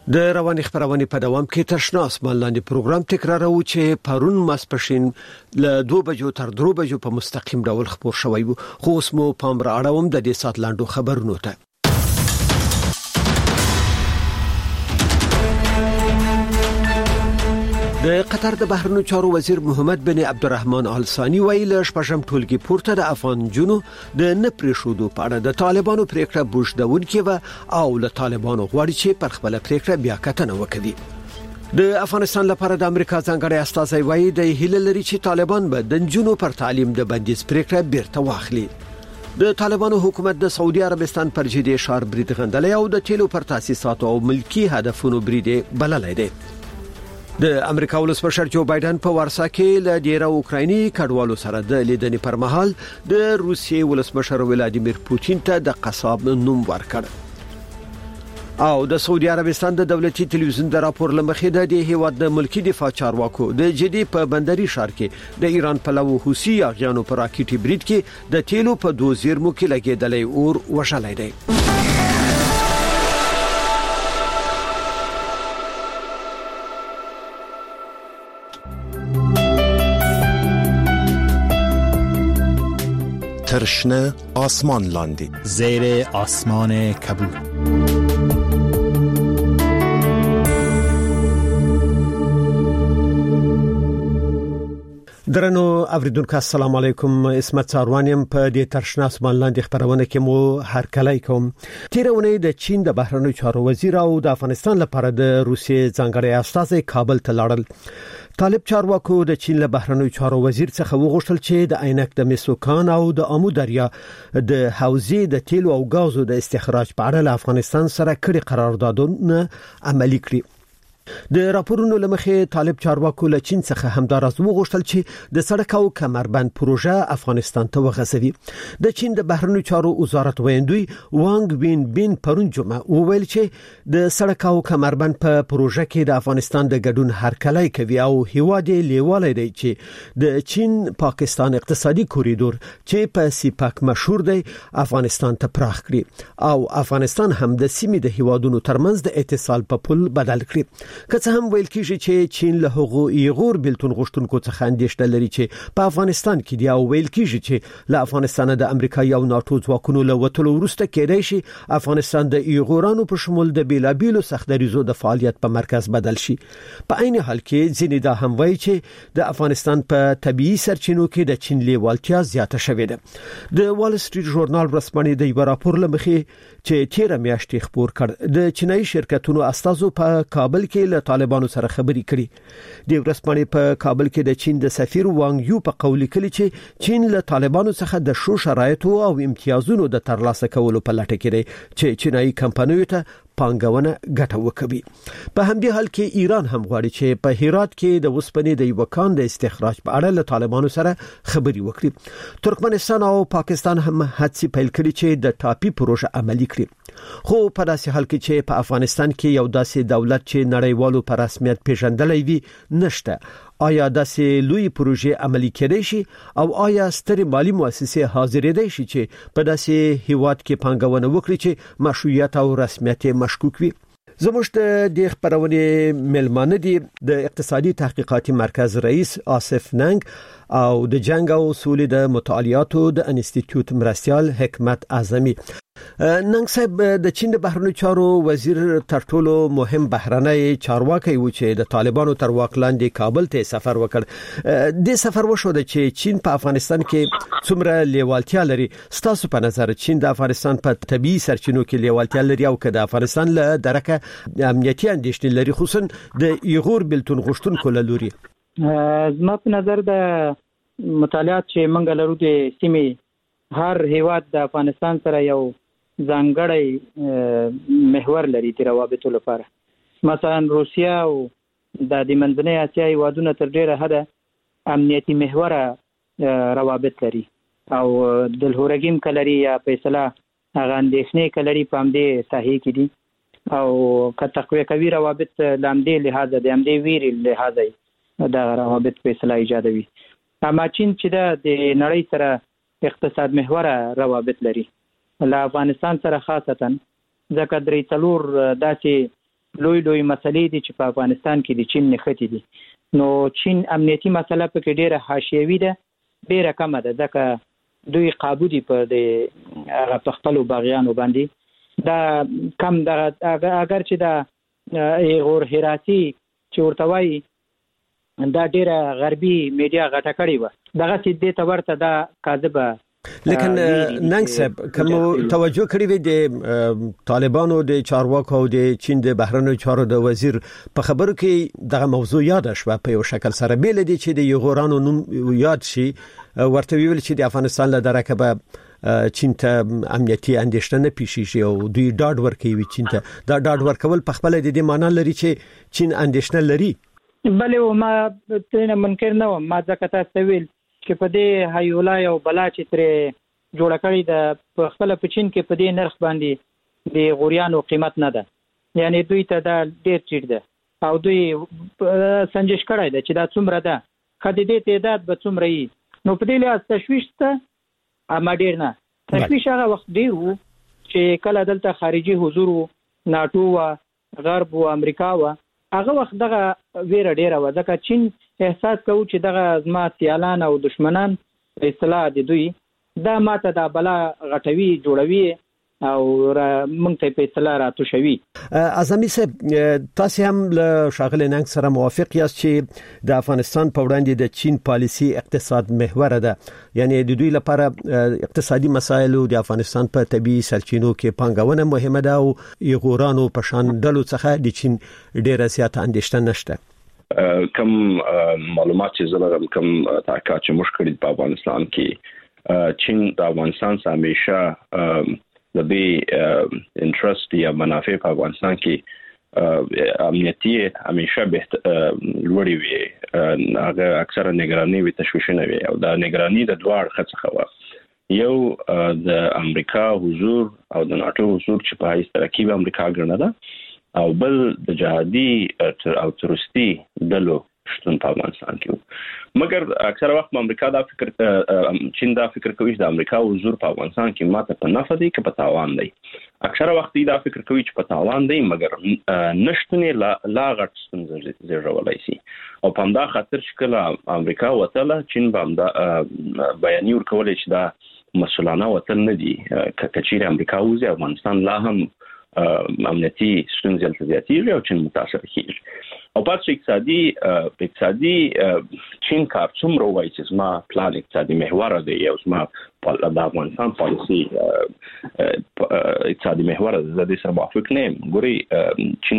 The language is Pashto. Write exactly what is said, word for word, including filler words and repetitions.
د رواني خبرونه په دوام کې ترشنا اسمان لاندې پروګرام تکرارو چې پرون ماسپښین له دوه بجو تر درې بجو په مستقیم ډول خبر شوی وو. خو اوس مو پام را اړوم د دې سات لاندو خبرونو ته. د قطر د بهرنیو چارو وزیر محمد بن عبدالرحمن آل ثانی ویل شپږم ټولګي پورته د افغان جنو د نپریښودو په اړه د طالبانو پریکړه بوجدونکې و او له طالبانو غواړي چې پر خپل پریکړه بیا کتنه وکړي. د افغانستان لپاره د امریکا ځانګړی استازی وایي د هیله لري چې طالبان به د جنو پر تعلیم د بندیز پریکړه بیرته واخلي. د طالبانو حکومت د سعودي عربستان پر جدي شار برید غندلې او د تیلو پر تاسیساتو او ملکی هدفونو برید بللای دی. د امریکا ولسمشر جو بایدن په وارسا کې له ډیره اوکرایني کډوالو سره د لیدنې پر مهال د روسیې ولسمشر ولادیمیر پوتین ته د قصاب نوم ورکړ. او د سعودي عربستان د دولتي تلویزیون د راپور لمخې د دې هیواد د ملکی دفاع چارواکو د جدي په بندري شار کې د ایران په لو حوثي اغیانو پر راکټي برید کې د تیلو په دوه زیرمو کې لګیدلې اور وشلای دی. ترشنه آسمان لاندی زیر آسمان کبود. درنو اوریدونکو السلام علیکم. اسمت ساروانیم په دې ترشنه آسمان لاندې خبرونه کې مو هر کله کوم. تیرونه د چین د بهرنیو چارو وزیر او د افغانستان لپاره د روسیې ځانګړی استازی کابل ته لاړل. طالب چارواکو د چین له بهرنیو چارو وزیر څخه وغوښتل چې د عینک د میسوکان او د امو دریا د حوزې د تیلو او غازو د استخراج په اړه له افغانستان سره کړي قراردادونه عملي کړي. د راپورونو لمخې طالب چارواکو له چین څخه همدارس وغوښتل چې د سړک او کمربند پروژه افغانستان ته وغځوي. د چین د بهرنیو چارو وزارت ویندوی وانګ وین بین پرون جمعه وویل چې د سړک او کمربند په پروژه کې د افغانستان د ګډون هرکلی کوي او هیواد لیواله دی چې د چین پاکستان اقتصادي کوریدور چې په سیپاک مشهور دی افغانستان ته پراخ کړي او افغانستان هم د سیمې د هیوادونو ترمنځ د اتصال په پل بدل کړي. که څه هم ویل کیږي چې چین له هغو ایغور بلتون غشتونکو څخه اندېښنه لري چې په افغانستان کې دی او ویل کیږي چې له افغانستان د امریکا او ناتو ځواکونو له وټلو وروسته کېدای شي افغانستان د ایغورانو په شمول د بیلابیلو سختدریزو د فعالیت په مرکز بدل شي. په عین حال کې ځینې دا هم وایي چې د افغانستان په طبيعي سرچینو کې د چین لیوالتیا زیاته شوې ده. د وال سټریټ ژورنال رسمنې د یو راپور لمخې چې تیر میاشتې خبر کړ د چینایي شرکتونو استازو په کابل کې له طالبانو سره خبرې کړي. د ورسپانې په کابل کې د چین د سفیر وانګ یو په قول کړي چې چین له طالبانو څخه د شو شرایطو او امتیازونو د ترلاسه کولو په لټه کې دی چې چینایي کمپنیو ته پانګونه ګټه وکړي. په همدې حال کې ایران هم غواړي چې په هرات کې د وسپنې د یو کان د استخراج په اړه له طالبانو سره خبرې وکړي. ترکمنستان او پاکستان هم هڅې پیل کړي چې د ټاپي پروژه عملي کړي. خو په داسې حال کې چې په افغانستان کې یو داسې دولت چې نړیوالو په رسمیت پیژندلای وي نشته. آیا داسې لوی پروژې عملي کېدای شي او آیا سترې مالی مؤسسې حاضرېدای شي چې په داسې هیواد کې پانګونه وکړي چې مشروعیت او رسمیت مشکوک وي؟ زموږ د دې خبرونه ملمانه دي د اقتصادي تحقیقاتي مرکز رئیس آصف ننګ او د جنگ او سولې د مطالعاتو د انسټیټیوټ مرستیال حکمت اعظمي. ننګ صاحب د چین د بهرنیو چارو وزیر تر ټولو مهم بهرنی چارواکي و چې د طالبانو تر واک لاندې کابل ته سفر وکړ. د سفر وشو د چې چین په افغانستان کې څومره لیوالتیا لري. ستاسو په نظر چین د افغانستان په طبيعي سرچینو کې لیوالتیا لري او که د افغانستان له درکه امنیتي اندېښنې لري خصوصا د ایغور بلتون غشتونکو له لوري؟ زما په نظر د مطالعات چې منګ لرو د سیمې هر هیواد د افغانستان سره یو ځانګړی محور لري د روابطو لپاره. مثلا روسیا او د د منځنۍ اسیا هیوادونه تر ډیره حده امنیتي محور روابط لري او د الهورګیم کلري یا فیصله هغه اندېښنې کلري په همدې ساحې کې دي او که تقویه کوي روابط لامدې لحاظ د همدې ویري لحاظ د روابط فیصله ایجادوي. اما چین چې د نړۍ سره اقتصاد محور روابط لري له افغانستان سره خاصتا ځکه درې څلور داسې لوی لوی مسلې دي چې په افغانستان کې د چین نښتې دي. نو چین امنیتي مسله پکې ډیره حاشیوي ده، ډیره کمه ده، ځکه دوی قابو دي په د هغه په خپلو باغیانو باندې. دا کم دغه اگر چې دا غور هراسي چې ورته وایي دا ډیره غربي میډیا غټه کړې وه، دغه سیدې ته ورته دا کاذبه. لیکن ننګ صاحب کوم توجه کړی وي د طالبانو د چارواکو او د چین د بهرنیو چارو د وزیر په خبرو کې دغه موضوع یاد شوه په یو شکل سره، بیل دي چې د یغورانو نوم یاد شي، ورته ویل چې د افغانستان له درکه به چین ته امنیتي اندېښنه نه پیښیږي او دوی ډاډ ورکوي چین ته. دا ډاډ ورکول په خپل د دې معنی لري چې چین اندېښنه لري. بلې ما ترنه منکر نه وم، ما ځکه تاسو ویل چې په دې هیولا یو بلا چې ترې جوړه کړې ده په خپل په چین کې په دې نرخ باندې د غوریانو قیمت نه ده، یعنی دوی ته دا ډېر ټیټ ده او دوی سنجش کړی ده چې دا څومره ده، خو د دې تعداد به څومره وي. نو په دې لحاظ تشویش ته اما ډېر نه، تشویش هغه وخت ډېر و چې کله دلته خارجي حضور و، ناټو و، غرب و، امریکا و، هغه وخت دغه ویره ډېره وه، ځکه چین احساس کوو چې دغه زما سیالان او دشمنان په اصطلاح د دوی دا ماته دا بلا غټوي جوړوي او موږ ته په اصطلاح راتوشوي. اعظمي صاحب تاسو هم له شاغل ننګ سره موافق یاست چې د افغانستان په وړاندې د چین پالیسي اقتصاد محور ده، یعنی د دوی لپاره اقتصادي مسایل او د افغانستان په طبي سرچینو کې پانګونه مهمه ده او یغورانو په شان ډلو څخه د چین ډیره زیاته اندېښنه نشته. کم معلومات چې زلرم کم تحقیقات چې مشکل په افغانستان کې چین د افغانستان سره همیشه د دې انټرست یا منافع په افغانستان کې امنیتي همیشه به لوړی وي، هغه اکثره نگرانی وي، تشویشونه وي او دا نگرانی د دوه اړخه څخه و، یو د امریکا حضور او د ناټو حضور چې په هیڅ ترکیب امریکا ګرنه ده، او بل د جهادي او تروریستي ډلو شتون په افغانستان کې. مګر اکثره وخت امریکا دا فکر چین دا فکر کوي چې د امریکا حضور په افغانستان کې ماته په نفع دی که په تاوان دی. اکثره وخت دا فکر کوي چې په تاوان دی، مګر نشټنې لا لا غټ ستونزې زیږولای شي او په همدا خاطر چې کله امریکا وتله چین به همدا بیانیه ورکولای چې دا مسؤلانه وتل نه دي، که چیرې امریکا وځي افغانستان لا هم امنیتي ستونزې زیاتېږي او چین متاثر کیږي. او پاتې اقتصادي اقتصادي چین کار څومره وایي چې زما پلان اقتصادي محور دی او زما د افغانستان پالیسي اقتصادي محور دی، زه دې سره موافق نه یم. ګوري چین